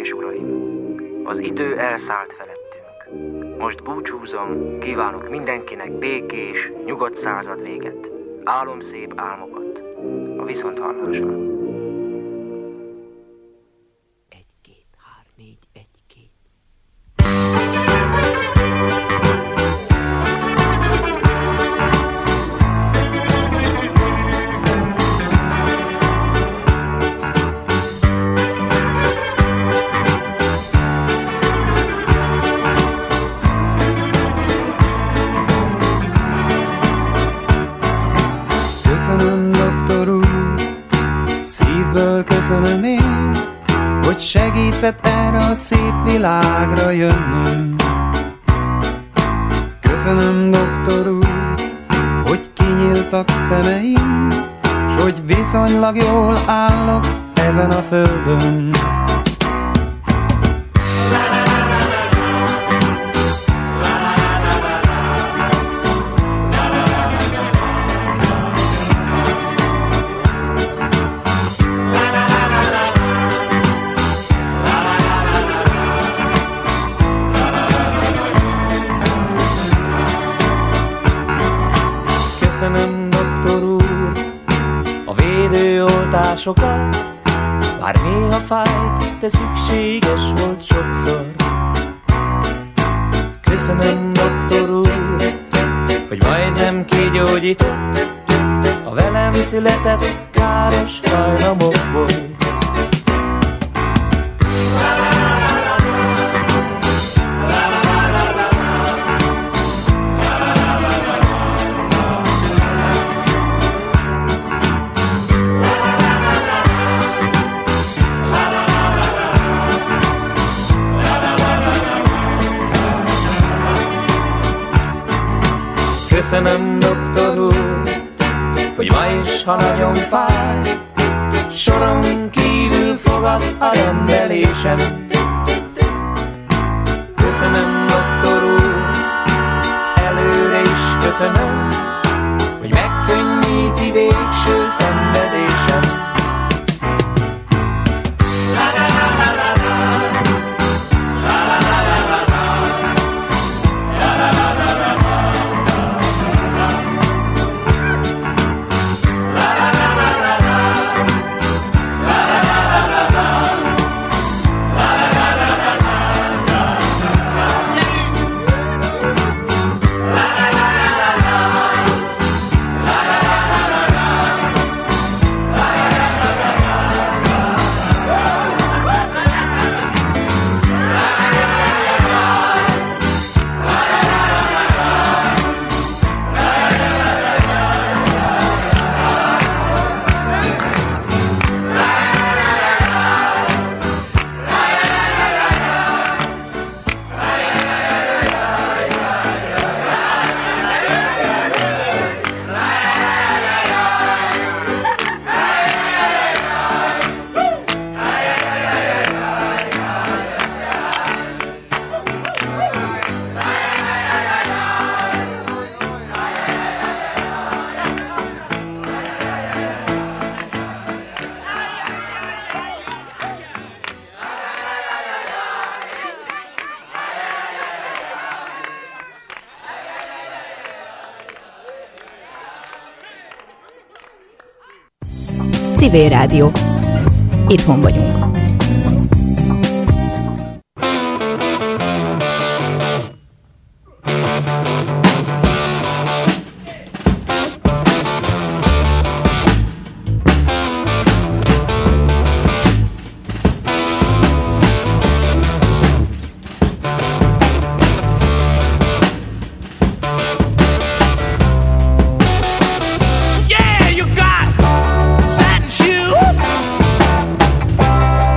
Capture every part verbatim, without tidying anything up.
és uraim, az idő elszállt felettünk. Most búcsúzom, kívánok mindenkinek békés, nyugodt század véget, álomszép álmokat, a viszonthallásra. Egy, két, hár, négy, egy, két. Köszönöm, doktor úr, szívből köszönöm én, hogy segített erre a szép világra jönnöm. Köszönöm, doktor úr, hogy kinyíltak szemeim, s hogy viszonylag jól állok ezen a földön. Köszönöm, doktor úr, a védőoltásokat, bár néha fájt, de szükséges volt sokszor. Köszönöm, doktor úr, hogy majdnem kigyógyított a velem született káros hajlamokból. Köszönöm, doktor úr, hogy ma is, ha nagyon fáj, soron kívül fogad a rendelésem. Köszönöm, doktor úr, előre is köszönöm, hogy megkönnyíti végső szenvedésem. Civil Rádió. Itthon vagyunk. Yeah, you got satin shoes.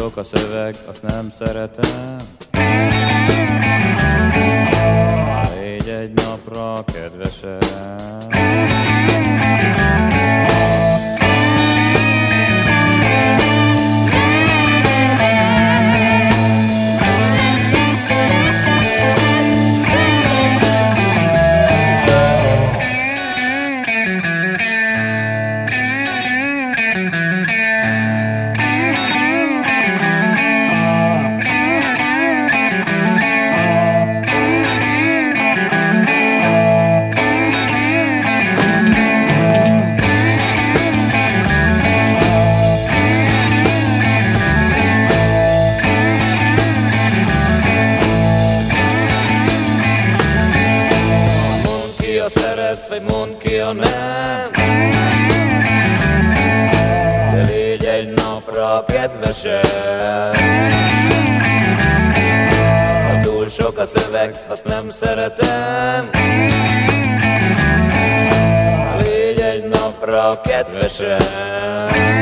sok a szöveg, azt nem szeretem. Légy egy napra kedvesem. Vagy mondd ki a nem, de légy egy napra kedvesem. Ha túl sok a szöveg, azt nem szeretem. Légy egy napra kedvesem.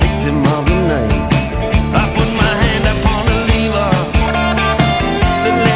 Said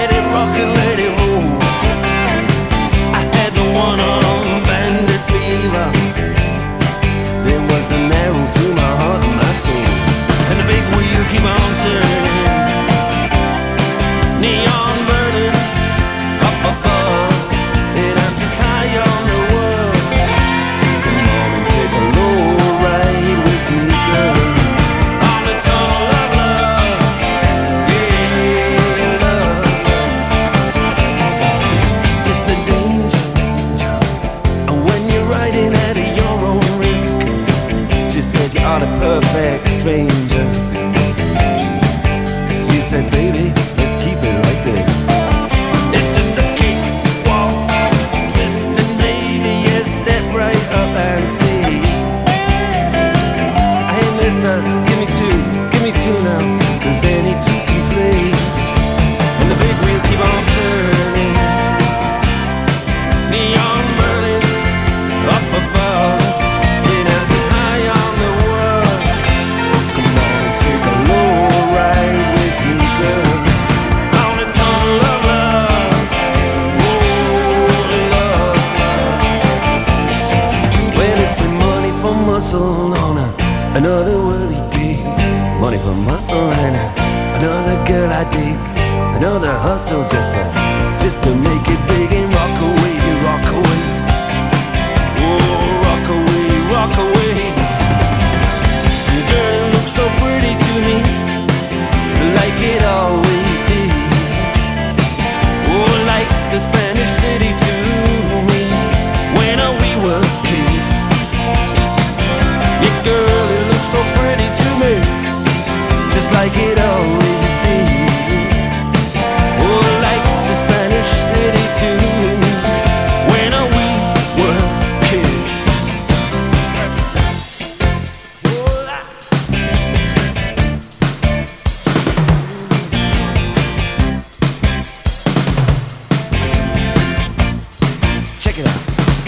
girl I dig, another hustle just to, just to make it big and rock away, rock away. Oh, rock away, rock away. Girl, it looks so pretty to me, like it always did. Oh, like the Spanish city to me, when we were kids. Yeah, girl, it looks so pretty to me, just like it always did. Oh, like the Spanish city to me, when we were kids. Check it out.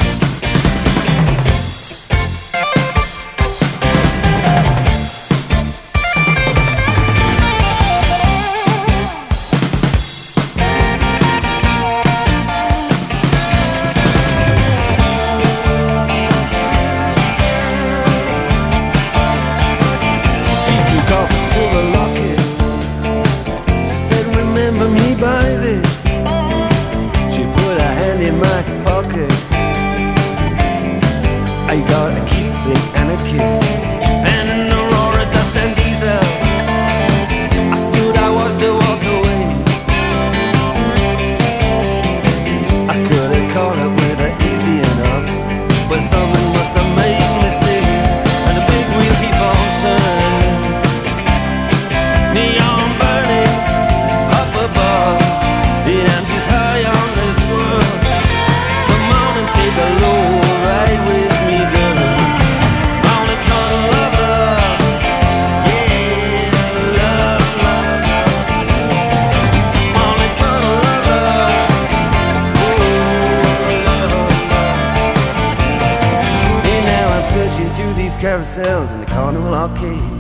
She took off a silver locket. She said, remember me by this. She put her hand in my pocket. I got a keepsake and a kiss, and an Aurora dust and diesel. I stood, I watched her walk away. I could have caught up with her easy enough, but someone must have made a mistake, and the big wheel keep on turning. Neon burning up above, and I'm just high on this world. Come on and take a low ride with me, girl, on a tunnel of love. Yeah, love, love, on a tunnel of love. Oh, love, love. And now I'm searching through these carousels in the carnival arcade.